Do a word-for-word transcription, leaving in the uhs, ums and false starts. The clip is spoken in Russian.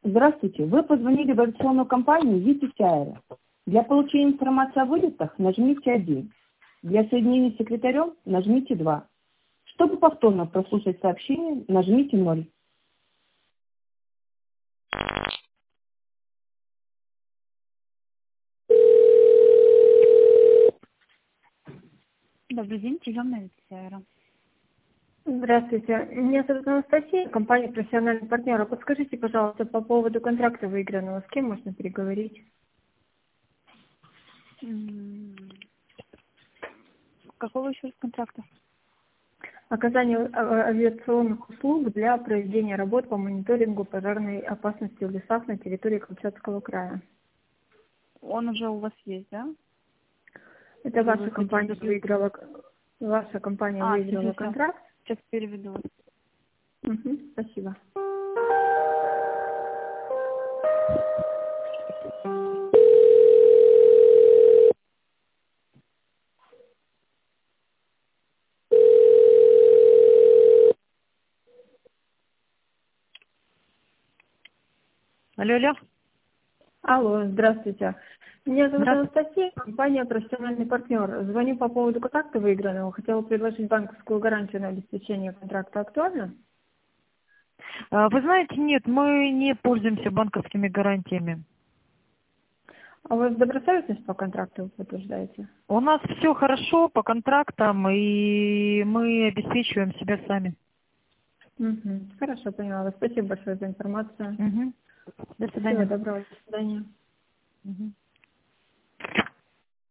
Здравствуйте. Вы позвонили в авиационную компанию Витязь Аэро. Для получения информации о вылетах нажмите один. Для соединения с секретарем нажмите два. Чтобы повторно прослушать сообщение, нажмите ноль. Добрый день, приемная Витязь Аэро. Здравствуйте. Меня зовут Анастасия, компания «Профессиональный партнер». А подскажите, пожалуйста, по поводу контракта выигранного, с кем можно переговорить? М, Какого еще раз контракта? Оказание а- авиационных услуг для проведения работ по мониторингу пожарной опасности в лесах на территории Камчатского края. Он уже у вас есть, да? Это Или ваша вы компания хотите... выиграла, ваша компания А, все, выиграла все, все. контракт? Сейчас переведу. Угу, спасибо. Алло, алло. Алло, здравствуйте. Меня зовут Здравствуйте. Анастасия, компания «Профессиональный партнер». Звоню по поводу контракта выигранного. Хотела предложить банковскую гарантию на обеспечение контракта. Актуально? А, Вы знаете, нет, мы не пользуемся банковскими гарантиями. А у вас добросовестность по контракту вы подтверждаете? У нас все хорошо по контрактам, и мы обеспечиваем себя сами. Угу. Хорошо, поняла. Спасибо большое за информацию. Угу. До Всего свидания. доброго. До свидания. Угу.